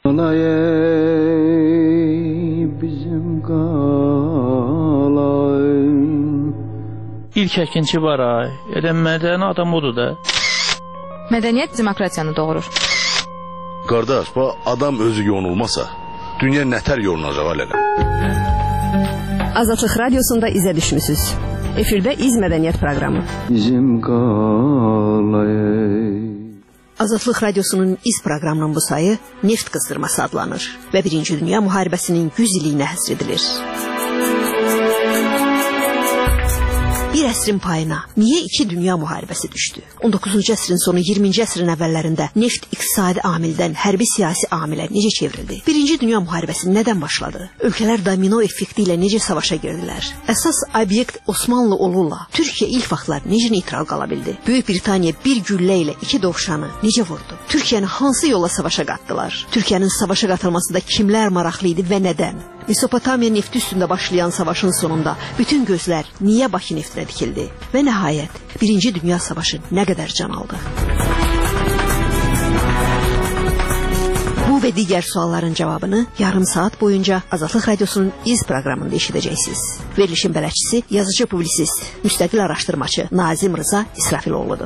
Bizim qalay. İlk əkinçi var ay. Mədəni adam odur da. Mədəniyyət demokratiyanı doğurur. Qardaş, bu adam özü yonulmasa, dünya nətər yolunacaq alələ? Azadlıq Radiosunda izə düşmüsünüz. Efirdə İz Mədəniyyət proqramı. Bizim qalay. Azadlıq Radiosunun İz proqramının bu sayı Neft qızdırması adlanır və 1-ci Dünya Müharibəsinin 100 illiyinə həsr edilir. Bir əsrin payına niyə 2 dünya müharibəsi düşdü? 19-cu əsrin sonu 20-ci əsrin əvvəllərində neft iqtisadi amildən hərbi siyasi amilə necə çevrildi? 1-ci Dünya Müharibəsi nədən başladı? Ölkələr domino effekti ilə necə savaşa girdilər? Əsas obyekt Osmanlı olurla Türkiyə ilk vaxtlar necə neytral qala bildi? Böyük Britaniya bir güllə ilə 2 dovşanı necə vurdu? Türkiyəni hansı yolla savaşa qatdılar? Türkiyənin savaşa qatılmasında kimlər maraqlı idi və nədən? Mesopotamiya nefti üstündə başlayan savaşın sonunda bütün gözlər niyə Bakı neftinə dikildi? Və nəhayət 1-ci Dünya Savaşı nə qədər can aldı? Bu və digər sualların cavabını yarım saat boyunca Azadlıq Radiosunun İz proqramında eşidəcəksiniz. Verilişin bələdçisi, yazıcı publisist, müstəqil araşdırmaçı Nazim Rıza İsrafiloğludur.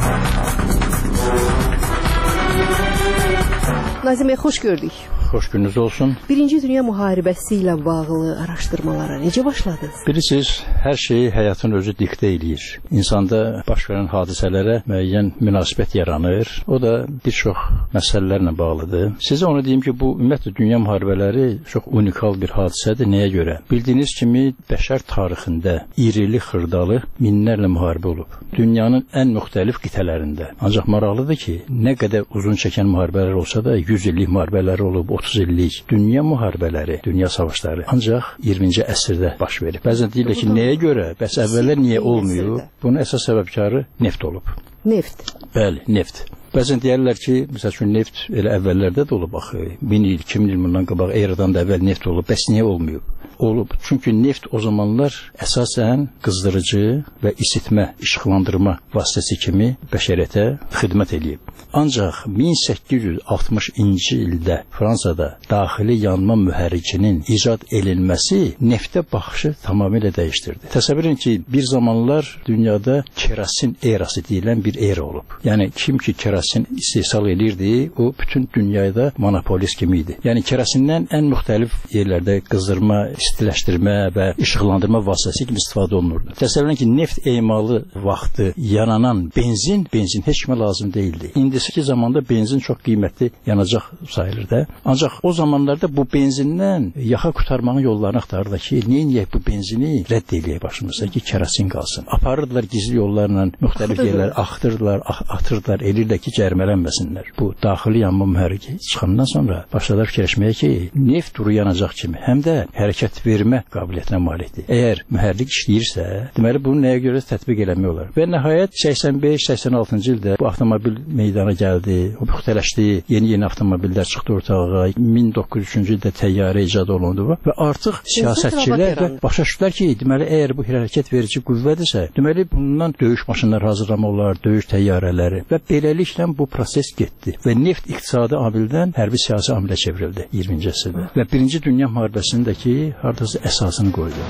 Nazim bəy, xoş gördük. Xoş gününüz olsun. 1-ci Dünya Müharibəsi ilə bağlı araşdırmalara necə başladınız? Bilirsiniz, hər şeyi həyatın özü diktə eləyir. İnsanda baş verən hadisələrə müəyyən münasibət yaranır. O da bir çox məsələlərlə bağlıdır. Sizə onu deyim ki, bu ümumiyyətlə dünya müharibələri çox unikal bir hadisədir. Nəyə görə? Bildiyiniz kimi bəşər tarixində irili xırdalı minlərlə müharibə olub. Dünyanın ən müxtəlif qitələrində. Ancaq maraqlıdır ki, nə qədər uzun çəkən müharibələr olsa da 100 illik müharibələr olub, 30 illik dünya müharibələri, dünya savaşları ancaq 20-ci əsrdə baş verib. Bəzən deyirlər ki, nəyə görə? Bəs əvvəllər niyə olmuyor? Bunun əsas səbəbkarı neft olub. Neft? Bəli, neft. Bəzən deyərlər ki, məsəl üçün neft elə əvvəllərdə də olub axı. 1000 il, 2000 il bundan qabaq eradan da əvvəl neft olub. Bəs niyə olmuyor? Olub. Çünki neft o zamanlar əsasən qızdırıcı və isitmə, işıqlandırma vasitəsi kimi bəşəriyyətə xidmət edib. Ancaq 1860-cı ildə Fransada daxili yanma mühərrikinin icad edilməsi neftə baxışı tamamilə dəyişdirdi. Təsəvvür edin ki, bir zamanlar dünyada kerasin erası deyilən bir era olub. Yəni kim ki kerasin istehsal edirdi, o bütün dünyada monopolist kimi idi. Yəni kerasindən ən müxtəlif yerlərdə qızdırma, istiləşdirmə və işıqlandırma vasitəsi kimi istifadə olunurdu. Təsəvvür edin ki, neft emalı vaxtı yananan benzin heç kimə lazım deyildi. İndiki zamanda benzin çox qiymətli yanacaq sayılır. Ancaq o zamanlarda bu benzindən yaxa qurtarmanın yollarını axtarırlar ki, niyə bu benzini rədd eləyək başımızda ki, kerasin qalsın. Aparırdılar gizli yollarla müxtəlif yerlər, axtırdılar, atırdılar, elirlər ki, cərmələnməsinlər. Bu daxili yanma mühərriki çıxandan sonra başladılar fikirləşməyə ki, neft duru yanacaq kimi həm də hərəkət vermə qabiliyyətinə malikdir. Əgər mühərrik işləyirsə, deməli bunu nəyə görə tətbiq eləmək olar? Və nəhayət 85-86-cı ildə bu avtomobil meydana gəldi, o müxtələşdi, yeni avtomobillər çıxdı ortalığa, 1903-cü ildə təyyarə icad olundu və artıq siyasətçilər başa düşdülər ki, deməli əgər bu hərəkət verici qüvvədirsə, deməli bundan döyüş maşınları hazırlamaq olar, döyüş təyyarələri və beləliklə bu proses getdi və neft iqtisadi amildən hərbi siyasi amilə çevrildi 20-ci əsrdə və 1-ci Dünya Müharibəsindəki hardasa əsasını qoydu.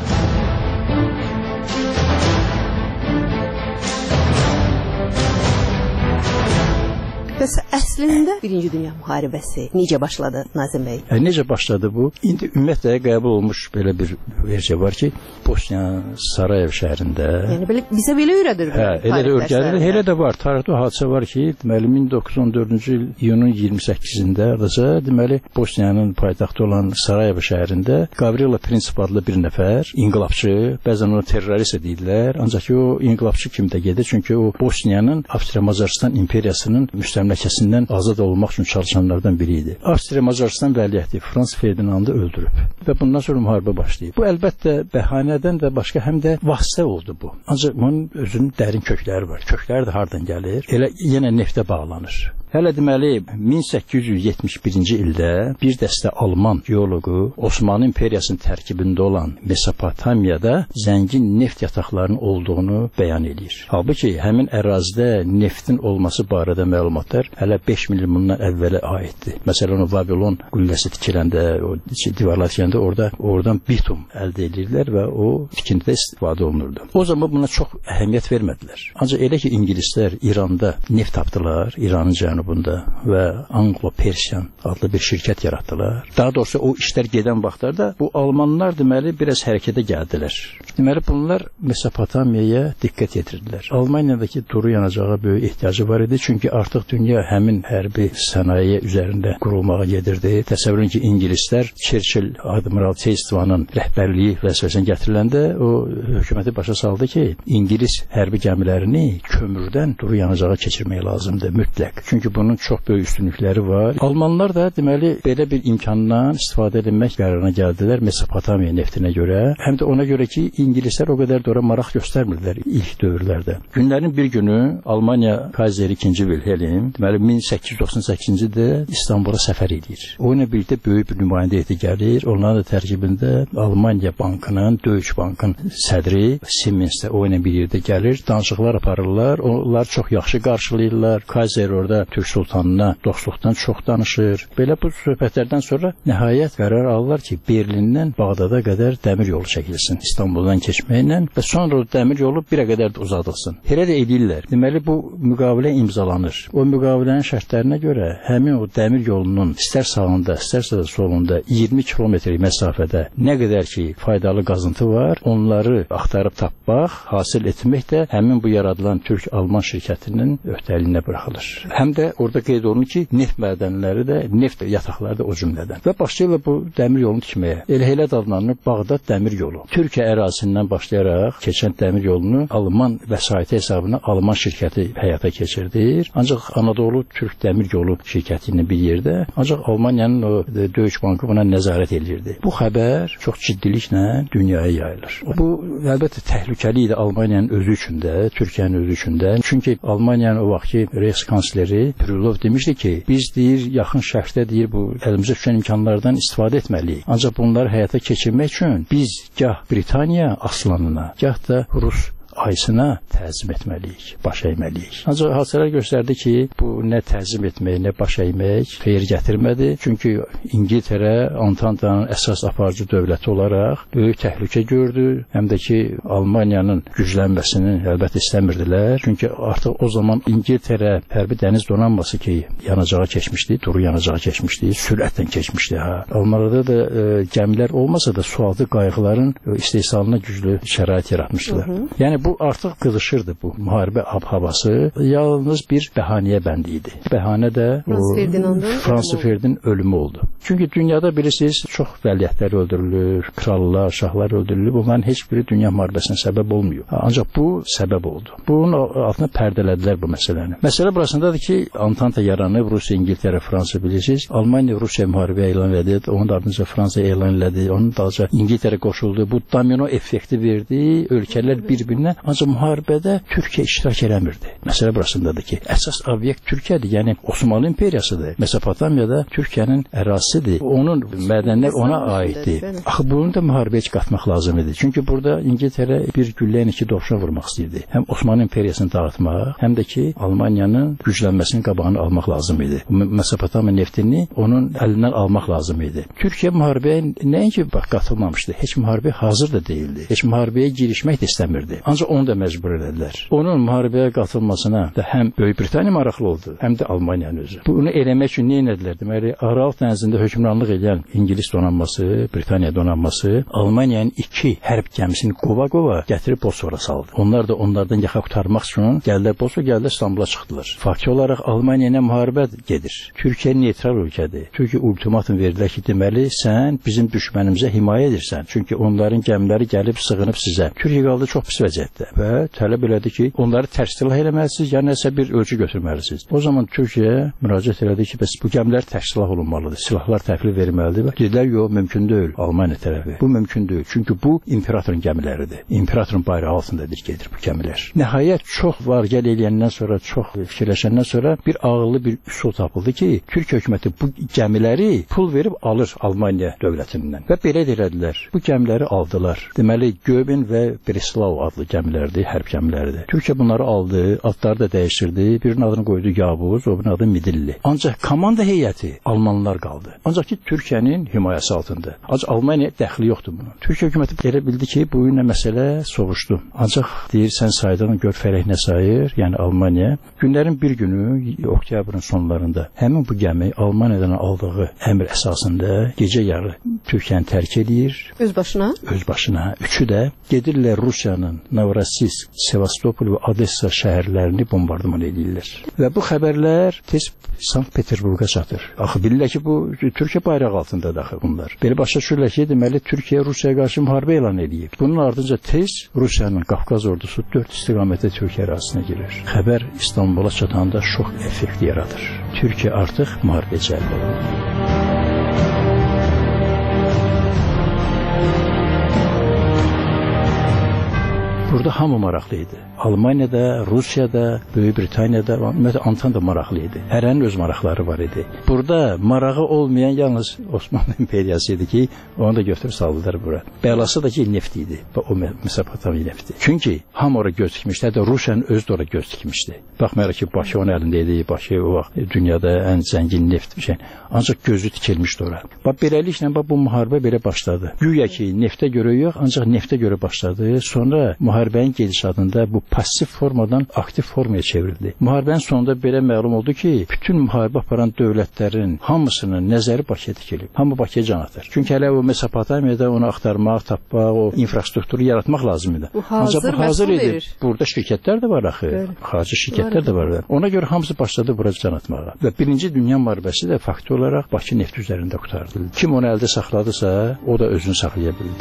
Bəs əslində 1-ci Dünya Müharibəsi necə başladı Nazim bəy? Necə başladı bu? İndi ümumiyyətlə qəbul olmuş belə bir versiya var ki, Bosniya Sarayev şəhərində. Yəni bizə belə öyrədir. Elə də öyrədir. Elə də var. Tarixdə hadisə var ki, deməli 1914-cü il iyunun 28-də deməli Bosniyanın paytaxtı olan Sarayev şəhərində Gavrilo Prinsip adlı bir nəfər, inqilabçı, bəzən onu terrorist deyirlər, ancaq o inqilabçı kimi də gedir, çünki o Bosniyanın Avstriya-Macaristan imperiyasının müstəmləkəsindən azad olmaq üçün çalışanlardan biri idi. Avstriya-Macaristan vəliəhdi Frans Ferdinandı öldürüb və bundan sonra müharibə başlayıb. Bu əlbəttə bəhanədən də başqa həm də vasitə oldu bu. Ancaq bunun özünün dərin kökləri var. Kökləri də hardan gəlir? Elə yenə neftə bağlanır. Hələ deməli 1871-ci ildə bir dəstə Alman geoloqu Osmanlı İmperiyasının tərkibində olan Mesopotamiyada zəngin neft yataqlarının olduğunu bəyan edir. Halbuki həmin ərazidə neftin olması barədə məlumatlar hələ 5 min il bundan əvvələ aiddir. Məsələn, o Vavilon qülləsi tikiləndə, o divarlar tikiləndə oradan bitum əldə edirlər və o tikintidə istifadə olunurdu. O zaman buna çox əhəmiyyət vermədilər. Ancaq elə ki, İngilislər İranda neft tapdılar, İranın cənubunda və Anglo-Persian adlı bir şirkət yaratdılar. Daha doğrusu o işlər gedən vaxtlarda bu Almanlar deməli biraz hərəkətə gəldilər. Deməli bunlar Mesopotamiyaya diqqət yetirdilər. Almaniyadakı duru yanacağa böyük ehtiyacı var idi, çünki artıq dünya həmin hərbi sənaye üzərində qurulmağa gedirdi. Təsəvvür edin ki, İngilislər Churchill Admiral Chestvanın rəhbərliyi vəzifəsinə gətiriləndə o hökuməti başa saldı ki, İngilis hərbi gəmilərini kömürdən duru yanacağa keçirmək lazımdır mütləq. Çünki bunun çox böyük üstünlükləri var. Almanlar da deməli belə bir imkandan istifadə etmək qərarına gəldilər Mesopotamiya neftinə görə. Həm də ona görə ki, İngilislər o qədər də ora maraq göstərmirdilər ilk dövrlərdə. Günlərin bir günü Almaniya Kayseri 2. Wilhelm deməli 1898-ci ildə İstanbula səfər edir. O ilə birlikdə böyük bir nümayəndə heyəti gəlir. Onların da tərkibində Almaniya Bankının, Deutsche Bankın sədri Siemens də o ilə bir yerdə gəlir. Danışıqlar aparırlar. Onlar çox yaxşı qarşılayırlar. Kayser orada Türk sultanına dostluqdan çox danışır. Belə bu söhbətlərdən sonra nəhayət qərar alırlar ki, Berlindən Bağdada qədər dəmir yolu çəkilsin İstanbuldan keçməklə və sonra o dəmir yolu birə qədər də uzadılsın. Elə də edirlər. Deməli bu müqavilə imzalanır. O müqavilənin şərtlərinə görə həmin o dəmir yolunun istər sağında, istərsə də solunda 20 kilometr məsafədə nə qədər ki faydalı qazıntı var, onları axtarıb tapmaq, hasil etmək də həmin bu yaradılan Türk-Alman şirkətinin öhdəliyinə buraxılır. Həm də orada qeyd olunur ki, neft mədənləri də, neft yataqları da o cümlədən. Və başlayırlar bu dəmir yolunu tikməyə. Elə adlanır Bağdad dəmir yolu. Türkiyə ərazisindən başlayaraq keçən dəmir yolunu Alman vəsaiti hesabına Alman şirkəti həyata keçirdir. Ancaq Anadolu Türk dəmir yolu şirkəti ilə bir yerdə, ancaq Almaniyanın o Deutsche Bankı buna nəzarət edirdi. Bu xəbər çox ciddiliklə dünyaya yayılır. Bu əlbəttə təhlükəli idi Almaniyanın özü üçün də, Türkiyənin özü üçün də. Çünki Almaniyanın o vaxtki Reichskansleri Krylov demişdi ki, biz deyir yaxın şərqdə deyir bu əlimizə düşən imkanlardan istifadə etməliyik. Ancaq bunları həyata keçirmək üçün biz gah Britaniya aslanına, gah da Rus ayısına təzim etməliyik, baş əyməliyik. Ancaq hadisələr göstərdi ki, bu nə təzim etmək, nə baş əymək xeyir gətirmədi. Çünki İngiltərə Antantanın əsas aparıcı dövləti olaraq böyük təhlükə gördü. Həm də ki, Almaniyanın güclənməsini əlbəttə istəmirdilər. Çünki artıq o zaman İngiltərə hərbi dəniz donanması ki, yanacağa keçmişdi, duru yanacağa keçmişdi, sürətlə keçmişdi. Almanlarda da gəmilər olmasa da sualtı qayıqların istehsalına güclü şərait yaratmışdılar. Yəni bu artıq qızışırdı bu müharibə havası. Yalnız bir bəhanəyə bəndi idi. Bəhanə də Frans Ferdinandın ölümü oldu. Çünki dünyada bilirsiniz çox vəliyyətlər öldürülür, krallar, şahlar öldürülür. Bunların heç biri dünya müharibəsinə səbəb olmuyor. Ancaq bu səbəb oldu. Bunun altına pərdələdilər bu məsələni. Məsələ burasındadır ki, Antanta yaranıb, Rusiya, İngiltərə, Fransa bilirsiniz. Almaniya Rusiya müharibə elan edir, onun ardınca Fransa elan edir, onun dalınca İngiltərə qoşuldu. Bu domino effekti verdi. Ölkələr bir-birinə. Ancaq müharibədə Türkiyə iştirak eləmirdi. Məsələ burasındadır ki, əsas obyekt Türkiyədir, yəni Osmanlı İmperiyasıdır. Mesopotamiyada Türkiyənin ərazisidir. Onun mədənlər ona aiddir. Axı bunu da müharibəyə qatmaq lazım idi. Çünki burada İngiltərə bir gülləyin iki dovşan vurmaq istəyirdi. Həm Osmanlı İmperiyasını dağıtmaq, həm də ki, Almaniyanın güclənməsinin qabağını almaq lazım idi. Mesopotamiya neftini onun əlindən almaq lazım idi. Türkiyə müharibəyə nəinki qatılmamışdı, heç müharibəyə hazır da deyildi. Heç müharibəyə girişmək də istəmirdi. Ancaq onu da məcbur edədilər. Onun müharibəyə qatılmasına da həm Böyük Britaniya maraqlı oldu, həm də Almaniyanın özü. Bunu eləmək üçün nə etdilər? Deməli, Aral dənizində hökmranlıq edən İngilis donanması, Britaniya donanması Almaniyanın iki hərb gəmisini qova-qova gətirib Bosfora saldı. Onlar da onlardan yaxa qurtarmaq üçün gəldilər Bosfora, gəldilər İstanbula çıxdılar. Fakti olaraq Almaniya ilə müharibə gedir. Türkiyə neytral ölkədir. Türkiyə ultimatum verdilər ki, deməli, sən bizim düşmənimizə himayə edirsən. Çünki onların gəmiləri gəlib sığınıb sizə. Türkiyə qaldı çox pis vəziyyətdə və tələb elədi ki, onları tərsilah eləməlisiniz, ya nəsə bir ölçü götürməlisiniz. O zaman Türkiyə müraciət elədi ki, bəs bu gəmilər tərsilah olunmalıdır, silahlar bunlar təhvil verməlidir. Dedilər, yox, mümkün deyil. Almaniya tərəfi. Bu mümkün deyil. Çünki bu imperatorun gəmiləridir. İmperatorun bayrağı altındadır gedir bu gəmilər. Nəhayət çox var gəl eləyəndən sonra, çox fikirləşəndən sonra bir ağıllı bir üsul tapıldı ki, Türkiyə hökuməti bu gəmiləri pul verib alır Almaniya dövlətindən. Və belə elədilər. Bu gəmiləri aldılar. Deməli, Göbin və Breslau adlı gəmilərdir, hərb gəmiləridir. Türkiyə bunları aldı, adları da dəyişdirdi. Birinin adını qoydu Yavuz, o birinin adı Midilli. Ancaq komanda heyəti Almanlar qaldı. Ancaq ki, Türkiyənin himayəsi altında. Ancaq Almaniya dəxli yoxdur bunun. Türkiyə hökuməti elə bildi ki, bu ilə məsələ soğuşdu. Ancaq deyirsən saydan gör fərək nə sayır, yəni Almaniya. Günlərin bir günü, oktyabrın sonlarında həmin bu gəmi Almaniyadan aldığı əmr əsasında gecə yarı Türkiyəni tərk edir. Öz başına? Öz başına. Üçü də gedirlər Rusiyanın Novorossiysk, Sevastopol və Odessa şəhərlərini bombardıman edirlər. Və bu xəbərlər tez Sankt-Peterburqa çatır. Axı bilirlər ki, bu Türkiyə bayrağı altındadır axı bunlar. Belə başa düşürlər ki, deməli Türkiyə Rusiyaya qarşı müharibə elan edib. Bunun ardınca tez Rusiyanın Qafqaz ordusu 4 istiqamətdə Türkiyə ərazisinə girir. Xəbər İstanbula çatanda şok effekti yaradır. Türkiyə artıq müharibəyə cəlb olunur. Burada hamı maraqlı idi. Almaniyada, Rusiyada, Böyük Britaniyada, ümumiyyətlə Antanta maraqlı idi. Hərənin öz maraqları var idi. Burada marağı olmayan yalnız Osmanlı imperiyası idi ki, onu da götürüb saldılar bura. Bəlası da ki, neft idi. O Mesopotamiya nefti. Çünki hamı ora göz dikmişdi, hətta Rusiyanın özü də ora göz dikmişdi. Baxmayaraq ki, Bakı onun əlində idi, Bakı o vaxt dünyada ən zəngin neft şey. Ancaq gözü tikilmişdi ora. Beləliklə bu müharibə belə başladı. Güya ki, neftə görə yox, ancaq neftə görə başladı. Sonra müharibənin gedişatında bu pasiv formadan aktiv formaya çevrildi. Müharibənin sonunda belə məlum oldu ki, bütün müharibə aparan dövlətlərin hamısının nəzəri Bakıya dikilib. Hamı Bakıya can atır. Çünki hələ o Mesopotamiyada onu axtarmaq, tapmaq, o infrastrukturu yaratmaq lazım idi. Ancaq bu hazır idi. Burada şirkətlər də var axı. Xarici şirkətlər də var. Ona görə hamısı başladı bura can atmağa. Və Birinci Dünya müharibəsi də fakti olaraq Bakı neft üzərində qurtardı. Kim onu əldə saxladısa, o da özünü saxlaya bildi.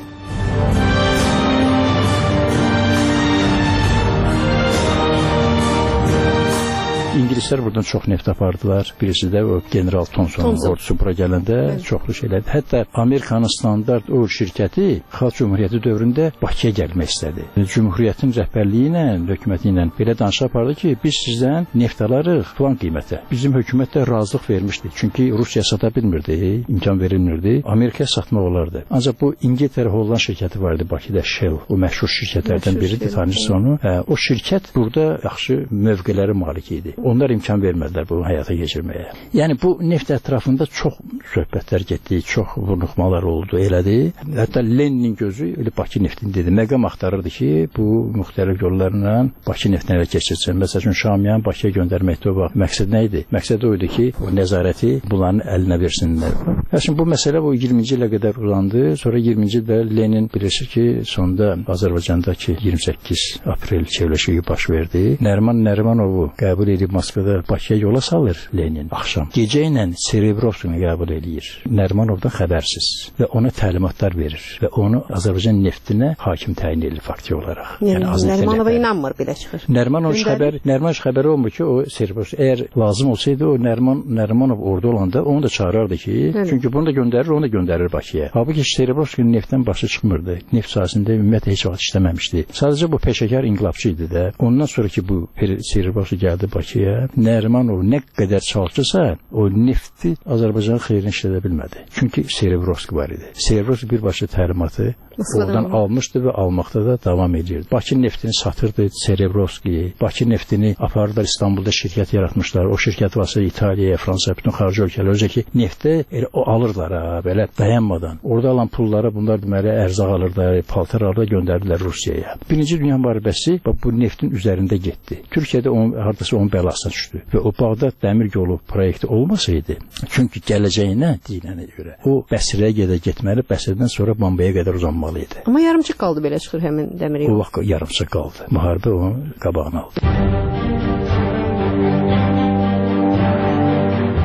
İngilislər buradan çox neft apardılar. Birisi də o General Thomson'un ordusu bura gələndə çoxlu şeylər. Hətta Amerikanın standart oil şirkəti Xalq Cümhuriyyəti dövründə Bakıya gəlmək istədi. Cümhuriyyətin rəhbərliyi ilə, hökuməti ilə belə danışıq apardı ki, biz sizdən neft alarıq falan qiymətə. Bizim hökumət də razılıq vermişdi. Çünki Rusiya sata bilmirdi, imkan verilmirdi. Amerikaya satmaq olardı. Ancaq bu İngiltərə Holland şirkəti vardı Bakıda, Shell. O məşhur şirkətlərdən biridir, tanıyırsınız onu. O şirkət burada yaxşı mövqelərə malik idi. Onlar imkan vermədilər bunu həyata keçirməyə. Yəni bu neft ətrafında çox söhbətlər getdi, çox vurnuxmalar oldu, elədi. Hətta Leninin gözü elə Bakı neftini dedi. Məqam axtarırdı ki, bu müxtəlif yollarla Bakı neftinə keçirsin. Məsələn, Şamiyan Bakıya göndərməkdə o vaxt məqsəd nə idi? Məqsəd o idi ki, o nəzarəti bunların əlinə versinlər. Hətta bu məsələ bu 20-ci ilə qədər uzandı. Sonra 20-ci ildə Lenin bilirsiniz ki, sonda Azərbaycandakı 28 aprel çevrilişi baş verdi. Nəriman Nərimanovu qəbul edib Moskvada Bakıya yola salır Lenin axşam. Gecə ilə Serebrovskini qəbul edir. Nərimanovdan xəbərsiz və ona təlimatlar verir və onu Azərbaycan neftinə hakim təyin edir fakti olaraq. Yəni Nərimanova inanmır belə çıxır. Nərimanov xəbəri olmur ki, o Serebrovski əgər lazım olsaydı o Nərimanov orada olanda onu da çağırardı ki, çünki bunu da göndərir, onu da göndərir Bakıya. Halbuki Serebrovskinin neftdən başı çıxmırdı. Neft sahəsində ümumiyyətlə heç vaxt işləməmişdi. Sadəcə bu peşəkar inqilabçı idi də. Ondan sonra ki bu Serebrovski gəldi Bakıya, Nərimanov nə qədər çalışırsa, o nefti Azərbaycanın xeyrinə işlədə bilmədi. Çünki Serebrovski var idi. Serebrovski birbaşa təlimatı oradan almışdı və almaqda da davam edirdi. Bakı neftini satırdı Serebrovski. Bakı neftini apardılar İstanbulda şirkət yaratmışlar. O şirkət vasitəsilə İtaliyaya, Fransaya, bütün xarici ölkələrə özə ki, neftə o alırlar ha, belə dayanmadan. Orada alan pullara bunlar deməli ərzaq alırlar, paltar alırlar, göndərdilər Rusiyaya. Birinci Dünya müharibəsi bu neftin üzərində getdi. Türkiyədə hardasa onun bəlasına düşdü. Və o Bağdad dəmir yolu proyekti olmasaydı, çünki gələcəyinə deyilənə görə o Bəsrəyə getməli, Bəsrədən sonra Bombaya qədər uzanmalı idi. Amma yarımçıq qaldı belə çıxır həmin dəmir yolu. O vaxt yarımçıq qaldı. Müharibə onun qabağını aldı.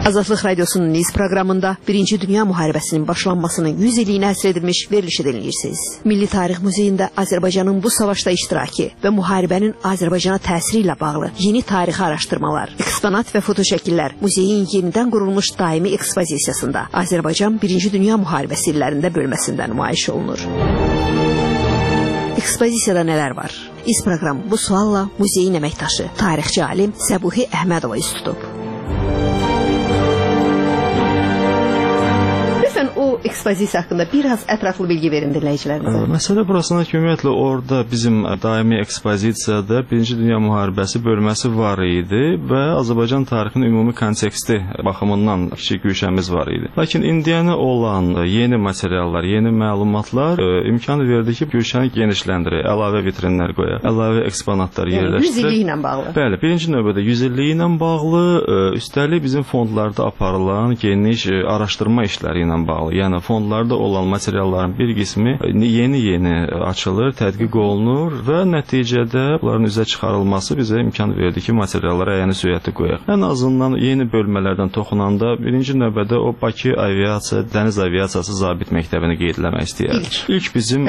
Azadlıq Radiosunun Niz proqramında 1-ci Dünya Müharibəsinin başlanmasının 100 illiyinə həsr edilmiş verilişi dinləyirsiniz. Milli Tarix Muzeyində Azərbaycanın bu savaşda iştirakı və müharibənin Azərbaycana təsiri ilə bağlı yeni tarixi araşdırmalar, eksponat və fotoşəkillər muzeyin yenidən qurulmuş daimi ekspozisiyasında Azərbaycan 1-ci Dünya Müharibəsi illərində bölməsində nümayiş olunur. Ekspozisiyada nələr var? İz proqram bu sualla muzeyin əməkdaşı, tarixçi alim Səbuhi Əhmədova üz tutub. O ekspozisiya haqqında biraz ətraflı bilgi verin dinləyicilərimizə. Məsələ burasında ki, ümumiyyətlə orada bizim daimi ekspozisiyada 1-ci Dünya Müharibəsi bölməsi var idi və Azərbaycan tarixinin ümumi konteksti baxımından kiçik güşəmiz var idi. Lakin indiyənə olan yeni materiallar, yeni məlumatlar imkan verdi ki, güşəni genişləndirək, əlavə vitrinlər qoyaq, əlavə eksponatlar yerləşdirək. 100 illiyi ilə bağlı. Bəli, birinci növbədə 100 illiyi ilə bağlı, üstəlik bizim fondlarda aparılan geniş araşdırma işləri ilə bağlı. Yəni fondlarda olan materialların bir qismi yeni açılır, tədqiq olunur və nəticədə bunların üzə çıxarılması bizə imkan verdi ki, materiallara əyani süyyəti qoyaq. Ən azından yeni bölmələrdən toxunanda birinci növbədə o Bakı aviasiya, dəniz aviasiyası zabit məktəbini qeydləmək istəyərdik. İlk bizim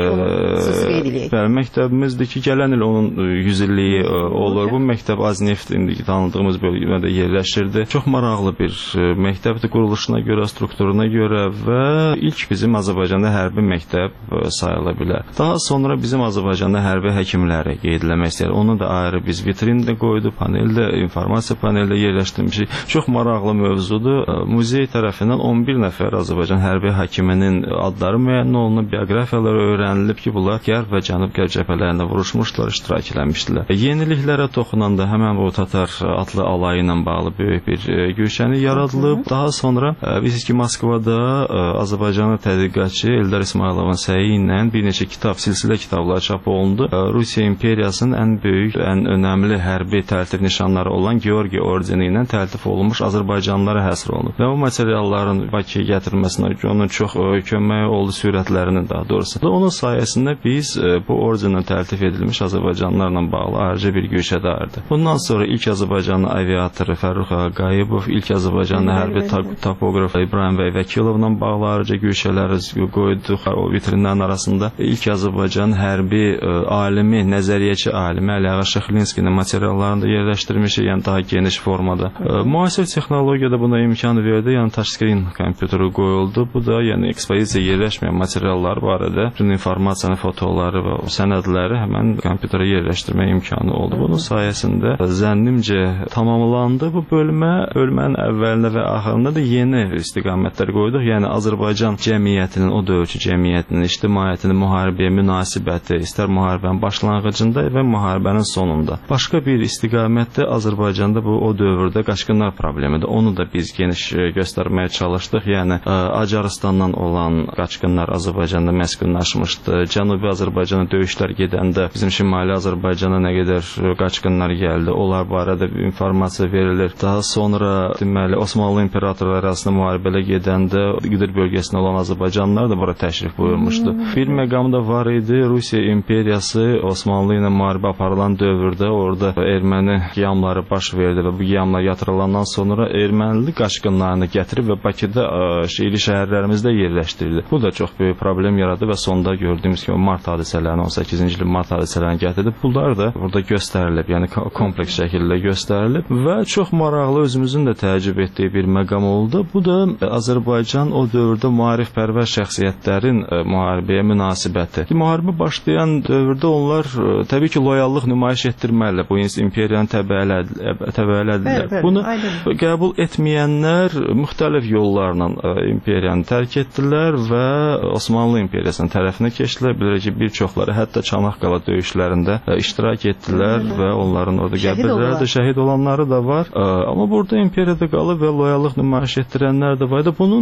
məktəbimizdir ki, gələn il onun 100 illiyi olur. Bu məktəb Azneft indi tanıdığımız bölmədə yerləşirdi. Çox maraqlı bir məktəbdir quruluşuna görə, strukturuna görə və ilk bizim Azərbaycanda hərbi məktəb sayıla bilər. Daha sonra bizim Azərbaycanda hərbi həkimləri qeydləmək istəyir. Onu da ayrı biz vitrində qoydu, paneldə, informasiya paneldə yerləşdirmişik. Çox maraqlı mövzudur. Muzey tərəfindən 11 nəfər Azərbaycan hərbi həkiminin adları müəyyən olunub, bioqrafiyaları öyrənilib ki, bunlar Qərb və Cənub-Qərb cəbhələrində vuruşmuşlar, iştirak eləmişdilər. Yeniliklərə toxunanda həmən bu Tatar adlı alayı ilə bağlı böyük bir güşəni yaradılıb. Daha sonra bilirsiniz ki, Moskvada Azərbaycanlı tədqiqatçı Eldar İsmayılovun səyi ilə bir neçə kitab, silsilə kitablar çap olundu. Rusiya imperiyasının ən böyük, ən önəmli hərbi təltif nişanları olan Georgi ordeni ilə təltif olunmuş Azərbaycanlılara həsr olunub. Və o materialların Bakıya gətirilməsinə onun çox köməyi oldu, sürətlərinin daha doğrusu. Onun sayəsində biz bu ordenlə təltif edilmiş Azərbaycanlılarla bağlı ayrıca bir güşə dairdi. Bundan sonra ilk Azərbaycanlı aviatoru Fərrux Ağayevov, ilk Azərbaycanlı hərbi topoqraf İbrahim bəy Vəkilovla bağlı ayrıca güşələri qoyduq o vitrinlərin arasında. İlk Azərbaycan hərbi alimi, nəzəriyyəçi alimi Əliağa Şıxlinskinin materiallarını da yerləşdirmişik, yəni daha geniş formada. Müasir texnologiyada buna imkan verdi, yəni touchscreen kompüteri qoyuldu. Bu da yəni ekspozisiya yerləşməyən materiallar barədə bütün informasiyanı, fotoları və sənədləri həmən kompüterə yerləşdirmə imkanı oldu. Bunun sayəsində zənnimcə tamamlandı bu bölmə. Bölmənin əvvəlində və axırında da yeni istiqamətlər qoyduq. Yəni Azərbaycan cəmiyyətinin, o dövrkü cəmiyyətinin, ictimaiyyətinin müharibəyə münasibəti, istər müharibənin başlanğıcında və müharibənin sonunda. Başqa bir istiqamətdə Azərbaycanda bu o dövrdə qaçqınlar problemidir. Onu da biz geniş göstərməyə çalışdıq. Yəni Acarıstandan olan qaçqınlar Azərbaycanda məskunlaşmışdı. Cənubi Azərbaycana döyüşlər gedəndə bizim Şimali Azərbaycana nə qədər qaçqınlar gəldi, onlar barədə informasiya verilir. Daha sonra deməli Osmanlı imperatorları arasında müharibələ gedəndə İqdir bölgəsində olan Azərbaycanlılar da bura təşrif buyurmuşdu. Bir məqam da var idi. Rusiya imperiyası Osmanlı ilə müharibə aparılan dövrdə orada erməni qiyamları baş verdi və bu qiyamlar yatırılandan sonra ermənili qaçqınlarını gətirib və Bakıda şəhərli şəhərlərimizdə yerləşdirdi. Bu da çox böyük problem yaradı və sonda gördüyümüz kimi mart hadisələrini, 18-ci ilin mart hadisələrini gətirib. Bunlar da burada göstərilib, yəni kompleks şəkildə göstərilib və çox maraqlı, özümüzün də təəccüb etdiyi bir məqam oldu. Bu da Azərbaycan o dövrdə maarifpərvər şəxsiyyətlərin müharibəyə münasibəti. Müharibə başlayan dövrdə onlar təbii ki, loyallıq nümayiş etdirməlidir. Bu imperiyanın təbəələdirlər. Bunu qəbul etməyənlər müxtəlif yollarla imperiyanı tərk etdilər və Osmanlı imperiyasının tərəfinə keçdilər. Bilirək ki, bir çoxları hətta Çanaqqala döyüşlərində iştirak etdilər və onların orada qəbirlərdə şəhid olanları da var. Amma burada imperiyada qalıb və loyallıq nümayiş etdirənlər də var. Bununla belə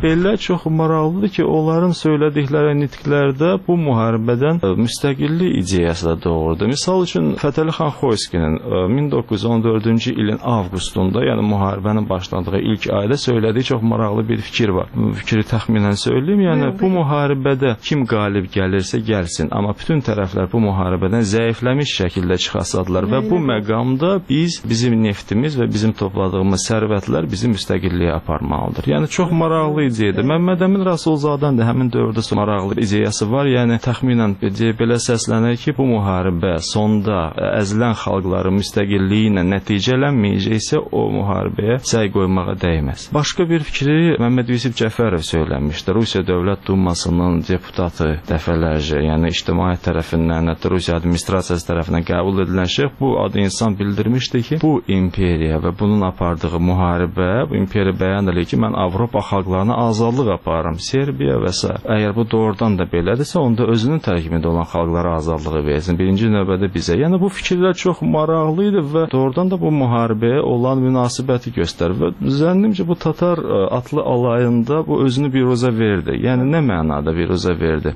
elə çox maraqlıdır ki, onların söylədikləri nitqlərdə bu müharibədən müstəqillik ideyası da doğurdu. Misal üçün Fətəli xan Xoyskinin 1914-cü ilin avqustunda, yəni müharibənin başladığı ilk ayda söylədiyi çox maraqlı bir fikir var. Bu fikri təxminən söyləyim, yəni bu müharibədə kim qalib gəlirsə gəlsin, amma bütün tərəflər bu müharibədən zəifləmiş şəkildə çıxasadılar və bu məqamda bizim neftimiz və bizim topladığımız sərvətlər bizi müstəqilliyə aparmalıdır. Yəni çox maraqlı ideyadır. Məmməd Əmin Rasulzadən də həmin dövrdə maraqlı ideyası var. Yəni təxminən belə səslənir ki, bu müharibə sonda əzilən xalqların müstəqilliyi ilə nəticələnməyəcəksə o müharibəyə səy qoymağa dəyməz. Başqa bir fikri Məmməd Yusif Cəfərov söyləmişdir. Rusiya Dövlət Dumasının deputatı dəfələrcə, yəni ictimaiyyət tərəfindən, hətta Rusiya administrasiyası tərəfindən qəbul edilən şəxs bu adı insan bildirmişdi ki, bu imperiya və bunun apardığı müharibə, bu imperiya bəyan edir ki, mən Avropa xalqlarına azadlıq aparıram, Serbiya və s. Əgər bu doğrudan da belədirsə, onda özünün tərkibində olan xalqlara azadlığı versin, birinci növbədə bizə. Yəni bu fikirlər çox maraqlı idi və doğrudan da bu müharibəyə olan münasibəti göstərir və zənnimcə bu Tatar atlı alayında bu özünü biruzə verdi. Yəni nə mənada biruzə verdi?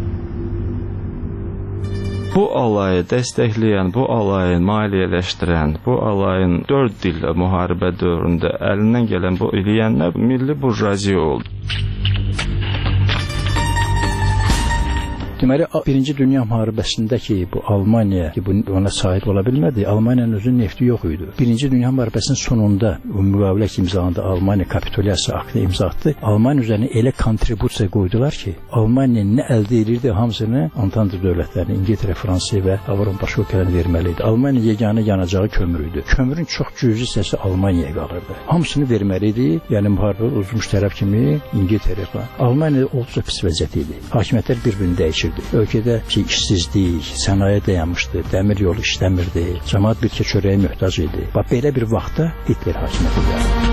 Bu alayı dəstəkləyən, bu alayı maliyyələşdirən, bu alayın 4 dil müharibə dövründə əlindən gələn bu eləyənlər milli burjuaziya oldu. Deməli, Birinci Dünya müharibəsində ki, bu Almaniya ki, ona sahib ola bilmədi, Almaniyanın özünün nefti yox idi. Birinci Dünya müharibəsinin sonunda müqavilət imzalandı, Almaniya kapitulyasiya aktını imza atdı. Almaniya üzərinə elə kontribusiya qoydular ki, Almaniya nə əldə edirdi, hamısını Antante dövlətlərini, İngiltərə, Fransa və Avropa başqa ölkələrinə verməli idi. Almaniya yeganə yanacağı kömür idi. Kömürün çox cüzi hissəsi Almaniyaya qalırdı. Hamısını verməli idi, yəni müharibə uzmuş tərəf kimi İngiltərə falan. Almaniya olduqca pis vəziyyət idi. Hakimiyyətlər bir-birini dəyişirdi. Ölkədə işsizlik, sənaye dayanmışdı, dəmir yolu işləmirdi, cəmaət bir çörəyə möhtac idi. Bax, belə bir vaxtda Hitler hakimiyyətə gəldi.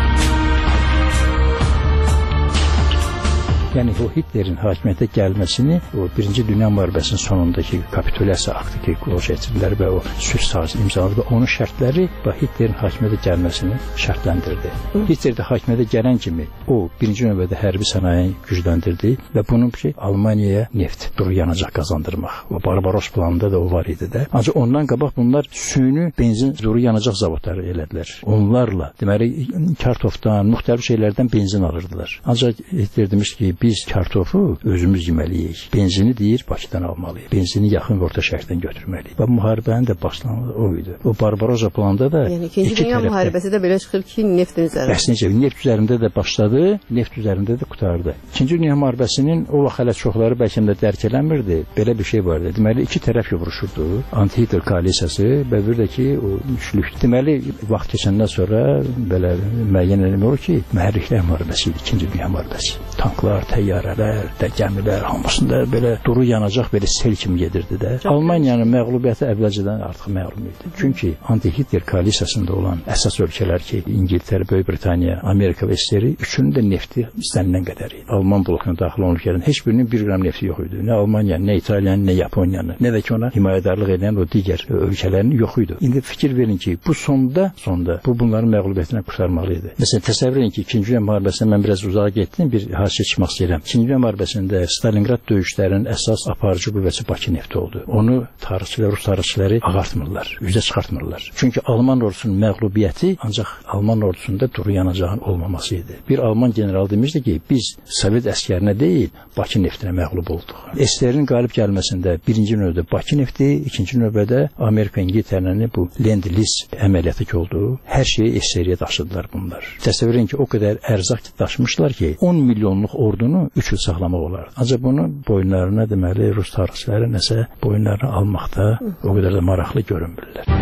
Yəni o Hitlerin hakimiyyətə gəlməsini o Birinci Dünya müharibəsinin sonundakı kapitulyasiya aktı ki, qolçəçdilər və o sülh sazisi imzaladı və onun şərtləri və Hitlerin hakimiyyətə gəlməsini şərtləndirdi. Hitler də hakimiyyətə gələn kimi o birinci növbədə hərbi sənayeni gücləndirdi və bunun ki, Almaniyaya neft, duru yanacaq qazandırmaq. O Barbaros planında da o var idi də. Ancaq ondan qabaq bunlar süni benzin, duru yanacaq zavodları elədilər. Onlarla, deməli, kartofdan, müxtəlif şeylərdən benzin alırdılar. Ancaq Hitler demiş ki, biz kartofu özümüz yeməliyik. Benzini deyir, Bakıdan almalıyıq. Benzini yaxın və orta şərqdən götürməliyik. Və müharibənin də başlanğıcı o idi. O Barbarossa planında da yəni İkinci Dünya müharibəsi də belə çıxır ki, neftin üzərində. Bəs neft üzərində də başladı, neft üzərində də qurtardı. İkinci Dünya müharibəsinin o vaxt hələ çoxları bəlkə də dərk eləmirdi. Belə bir şey vardı. Deməli, iki tərəf vuruşurdu. Anti-Hitler koalisiyası və bir də ki, o üçlük. Deməli, vaxt keçəndən sonra belə müəyyən eləmir ki, mühərriklər müharibəsi idi, İkinci Dünya müharibəsi. Tanklar, təyyarələr, gəmilər, hamısında belə duru yanacaq belə sel kimi gedirdi də. Almaniyanın məğlubiyyəti əvvəlcədən artıq məlum idi. Çünki anti-Hitler koalisiyasında olan əsas ölkələr ki, İngiltərə, Böyük Britaniya, Amerika və İsrail üçünün də nefti istənilən qədər idi. Alman blokuna daxil olan ölkələrin heç birinin 1 qram nefti yox idi. Nə Almaniyanın, nə İtaliyanın, nə Yaponiyanın, nə də ki ona himayədarlıq edən o digər ölkələrin yox idi. İndi fikir verin ki, bu sonda bu bunların məğlubiyyətindən qurtarmalı idi. Məsələn, təsəvvür edin ki, İkinci Dünya müharibəsindən mən biraz uzağa getdim, bir hadisə çıxmaq istəyirəm. İkinci Dünya müharibəsində Stalingrad döyüşlərinin əsas aparıcı qüvvəsi Bakı nefti oldu. Onu tarixçilər, rus tarixçiləri ağartmırlar, üzə çıxartmırlar. Çünki Alman ordusunun məğlubiyyəti ancaq Alman ordusunda duru yanacağın olmaması idi. Bir Alman general demişdi ki, biz Sovet əskərinə deyil, Bakı neftinə məğlub olduq. SSR-in qalib gəlməsində birinci növbədə Bakı nefti, ikinci növbədə Amerika, İngiltərənin bu Lend-Liz əməliyyatı ki oldu. Hər şeyi SSR-yə daşıdılar bunlar. Təsəvvür edin ki, o qədər ərzaq daşımışlar ki, 10 milyonluq ordunu 3 il saxlamaq olar. Ancaq bunu boyunlarına deməli rus tarixçiləri nəsə boyunlarına almaqda o qədər də maraqlı görünmürlər.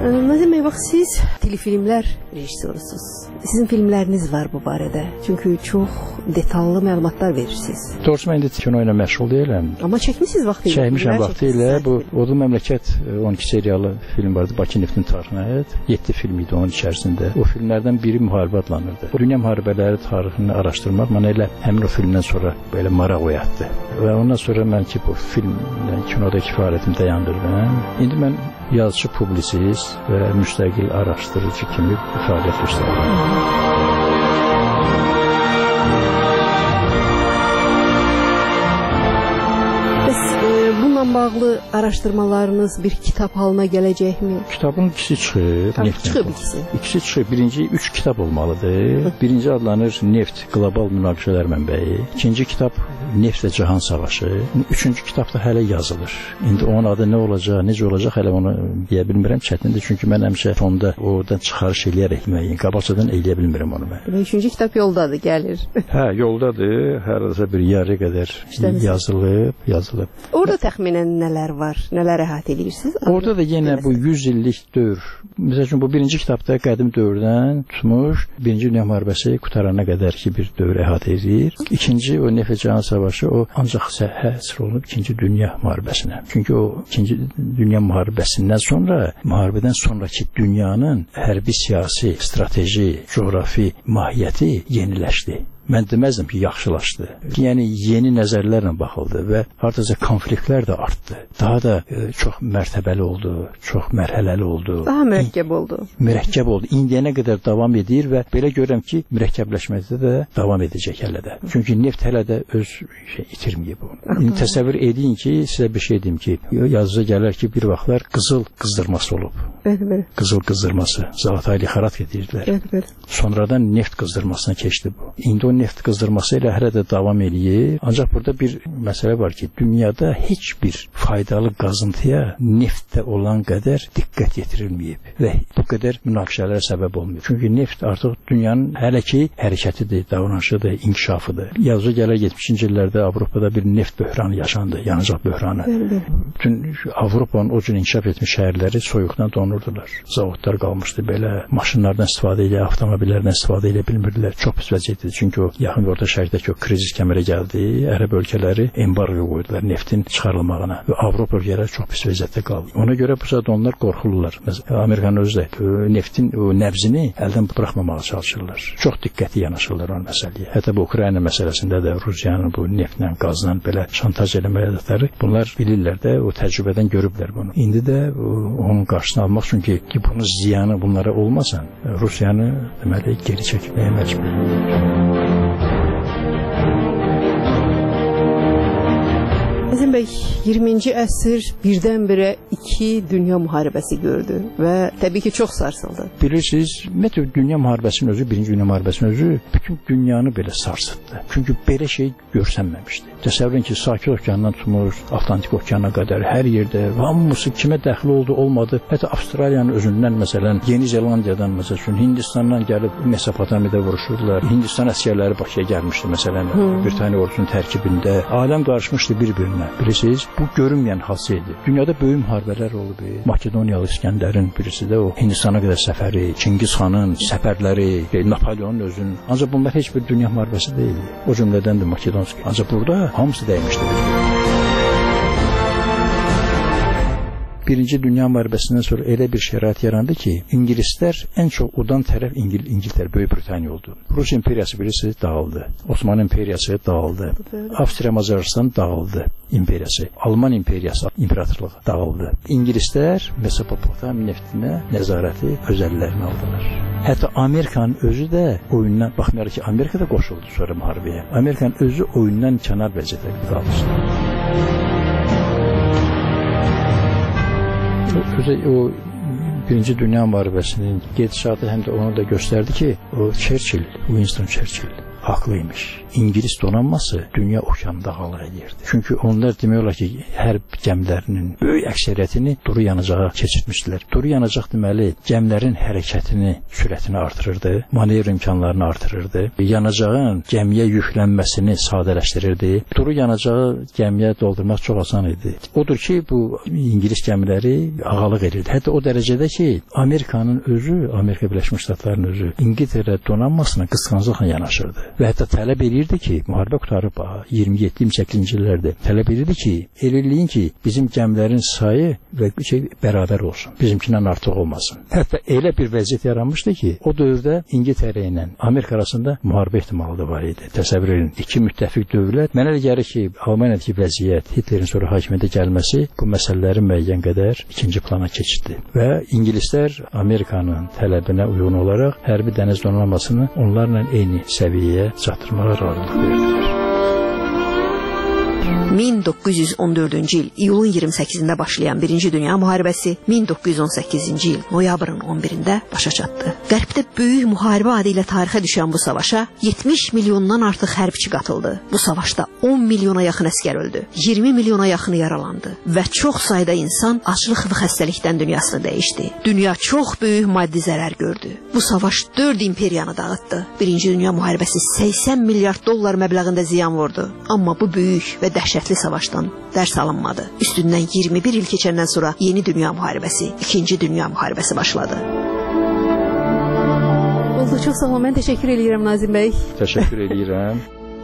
Nazim bəy, bax siz telefilmlər rejissorusunuz. Sizin filmləriniz var bu barədə. Çünki çox detallı məlumatlar verirsiniz. Doğrusu mən indi kino ilə məşğul deyiləm. Amma çəkmisiniz vaxtı ilə. Çəkmişəm vaxtı ilə. Bu Odlu Məmləkət 12 seriyalı film vardı. Bakı Neftin tarixinə aid. 7 film idi onun içərisində. O filmlərdən biri müharibə adlanırdı. Dünya müharibələri tarixini araşdırmaq mənə elə həmin o filmdən sonra belə maraq oyatdı. Və ondan sonra mən ki bu filmlə kinodakı fəaliyyətimi dayandırdım. İndi mən yazıcı, publisist və müstəqil araşdırıcı kimi fəaliyyət göstərirəm. Bununla bağlı araşdırmalarınız bir kitab halına gələcəkmi? Kitabın ikisi çıxıb. Çıxıb ikisi. İkisi çıxıb. Birinci 3 kitab olmalıdır. Birinci adlanır Neft Qlobal Münaqişələr Mənbəyi. İkinci kitab Neft və Cahan Savaşı. Üçüncü kitab da hələ yazılır. İndi onun adı nə olacaq, necə olacaq hələ onu deyə bilmirəm. Çətindir çünki mən həmişə fonda oradan çıxarış eləyərək müəyyən qabaqcadan eləyə bilmirəm onu mən. Üçüncü kitab yoldadır, gəlir. Hə, yoldadır. Hardasa bir yarı qədər yazılıb. Orada təxminən nələr var? Nələr əhatə edirsiniz? Orada da yenə bu 100 illik dövr. Məsəl üçün bu birinci kitabda qədim dövrdən tutmuş, Birinci Dünya müharibəsi qutarana qədər ki bir dövr əhatə edir. İkinci o Neft və Cahan Savaşı o ancaq həsr olunub İkinci Dünya müharibəsinə. Çünki o İkinci Dünya müharibəsindən sonra, müharibədən sonraki dünyanın hərbi, siyasi, strateji, coğrafi mahiyyəti yeniləşdi. Mən deməzdim ki, yaxşılaşdı. Yəni, yeni nəzərlərlə baxıldı və hardasa konfliktlər də artdı. Daha da çox mərtəbəli oldu, çox mərhələli oldu. Daha mürəkkəb oldu. Mürəkkəb oldu. İndiyənə qədər davam edir və belə görürəm ki, mürəkkəbləşməkdə də davam edəcək hələ də. Çünki neft hələ də öz itirməyib bu. İndi təsəvvür edin ki, sizə bir şey deyim ki, yazıca gələr ki, bir vaxtlar qızıl qızdırması olub. Bəli. Qızıl qızdırması. Zavataylı xarat edirdilər. Bəli. Sonradan neft qızdırmasına keçdi bu. İndi o neft qızdırması ilə hələ də davam eləyir. Ancaq burada bir məsələ var ki, dünyada heç bir faydalı qazıntıya neftdə olan qədər diqqət yetirilməyib və bu qədər münaqişələrə səbəb olmuyor. Çünki neft artıq dünyanın hələ ki hərəkətidir, davranışıdır, inkişafıdır. Yazı gələr 70-ci illərdə Avropada bir neft böhranı yaşandı, yanacaq böhranı. Bütün Avropanın o cür inkişaf etmiş şəhərləri soyuqdan donurdular. Zavodlar qalmışdı belə, maşınlardan istifadə edə, avtomobillərdən istifadə edə bilmirdilər. Çox pis vəziyyətdir. Çünki o yaxın orta şərqdəki o krizis kəmərə gəldi. Ərəb ölkələri embargo qoydular neftin çıxarılmağına və Avropa ölkələri çox pis vəziyyətdə qaldı. Ona görə bu saat onlar qorxurlar. Məsələn, Amerikanın özü də neftin o nəbzini əldən buraxmamağa çalışırlar. Çox diqqətli yanaşırlar o məsələyə. Hətta bu Ukrayna məsələsində də Rusiyanın bu neftlə, qazla belə şantaj eləməkləri bunlar bilirlər də, o təcrübədən görüblər bunu. İndi də onun qarşısını almaq üçün ki, bunun ziyanı bunlara olmasın, Rusiyanı deməli geri çəkməyə məcbur. Nazim bəy, 20-ci əsr birdən-birə 2 dünya müharibəsi gördü və təbii ki, çox sarsıldı. Bilirsiniz, ümumiyyətlə dünya müharibəsinin özü, Birinci Dünya müharibəsinin özü bütün dünyanı belə sarsıtdı. Çünki belə şey görsənməmişdi. Təsəvvürün ki, Sakit okeandan tutmuş, Atlantik okeana qədər hər yerdə hamısı kimə dəxli oldu, olmadı. Hətta Avstraliyanın özündən, məsələn, Yeni Zelandiyadan, məsələn, Hindistandan gəlib Mesopotamiyada vuruşurdular. Hindistan əsgərləri Bakıya gəlmişdi, məsələn, Britaniya ordusunun tərkibində. Aləm qarışmışdı bir-birinə. Bilirsiniz, bu görünməyən hadisə idi. Dünyada böyük müharibələr olub. Makedoniyalı İskəndərin birisi də o Hindistana qədər səfəri, Çingiz xanın səfərləri, Napoleonun özünün. Ancaq bunlar heç bir dünya müharibəsi deyil. O cümlədən də Makedonski. Ancaq burada hamısı dəymişdi. Birinci Dünya müharibəsindən sonra elə bir şərait yarandı ki, İngilislər ən çox odan tərəf İngiltərə, Böyük Britaniya oldu. Rus imperiyası birisi dağıldı. Osmanlı imperiyası dağıldı. Avstriya Macaristan dağıldı imperiyası. Alman imperiyası, imperatorluğu dağıldı. İngilislər Mesopotamiya neftinə nəzarəti öz əllərinə aldılar. Hətta Amerikanın özü də oyundan, baxmayaraq ki, Amerika da qoşuldu sonra müharibəyə. Amerikanın özü oyundan kənar vəziyyətdə qalmışdı. O Birinci Dünya müharibəsinin gedişatı həm də onu da göstərdi ki, o Churchill, Winston Churchill haqlıymış. İngilis donanması dünya okeanında qalıq edirdi. Çünki onlar demək olar ki, hərb gəmilərinin böyük əksəriyyətini duru yanacağa keçirtmişdilər. Duru yanacaq deməli, gəmilərin hərəkətini, sürətini artırırdı, manevr imkanlarını artırırdı, yanacağın gəmiyə yüklənməsini sadələşdirirdi. Duru yanacağı gəmiyə doldurmaq çox asan idi. Odur ki, bu İngilis gəmiləri ağalıq edirdi. Hətta o dərəcədə ki, Amerikanın özü, Amerika Birləşmiş Ştatlarının özü İngiltərə donanmasına qısqanclıqla yanaşırdı. Və hətta tələb edirdi ki, müharibə qutarıb 27-28-ci illərdə tələb edirdi ki, eləyin ki, bizim gəmilərin sayı və bərabər olsun. Bizimkindən artıq olmasın. Hətta elə bir vəziyyət yaranmışdı ki, o dövrdə İngiltərə ilə Amerika arasında müharibə ehtimalı da var idi. Təsəvvür edin, iki müttəfiq dövlət. Mənə elə gəlir ki, Almaniyadakı vəziyyət, Hitlerin sonra hakimiyyətə gəlməsi bu məsələlərin müəyyən qədər ikinci plana keçdi. Və İngilislər Amerikanın tələbinə uyğun olaraq hərbi dəniz donanmasını onlarla eyni səviyyəyə çatdırmağa razılıq verdilər. 1914-cü il iyulun 28-də başlayan 1-ci Dünya müharibəsi 1918-ci il noyabrın 11-də başa çatdı. Qərbdə böyük müharibə adı ilə tarixə düşən bu savaşa 70 milyondan artıq hərbçi qatıldı. Bu savaşda 10 milyona yaxın əsgər öldü, 20 milyona yaxını yaralandı və çox sayda insan aclıq və xəstəlikdən dünyasını dəyişdi. Dünya çox böyük maddi zərər gördü. Bu savaş 4 imperiyanı dağıtdı. 1-ci Dünya müharibəsi 80 milyard dollar məbləğində ziyan vurdu. Amma bu böyük və dəhşətli savaşdan dərs alınmadı. Üstündən 21 il keçəndən sonra Yeni Dünya müharibəsi, 2-ci Dünya müharibəsi başladı. Oldu, çox sağ olun. Mən təşəkkür edirəm Nazim bəy. Təşəkkür edirəm.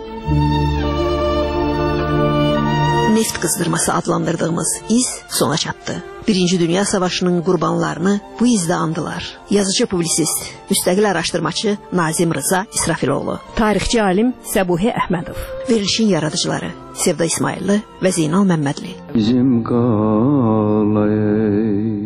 Neft qızdırması adlandırdığımız iz sona çatdı. 1-ci Dünya Savaşının qurbanlarını bu izdə andılar. Yazıcı publisist, müstəqil araşdırmaçı Nazim Rıza İsrafiloğlu. Tarixçi alim Səbuhi Əhmədov. Verilişin yaradıcıları Sevda İsmailli və Zeynal Məmmədli. Bizim qalayı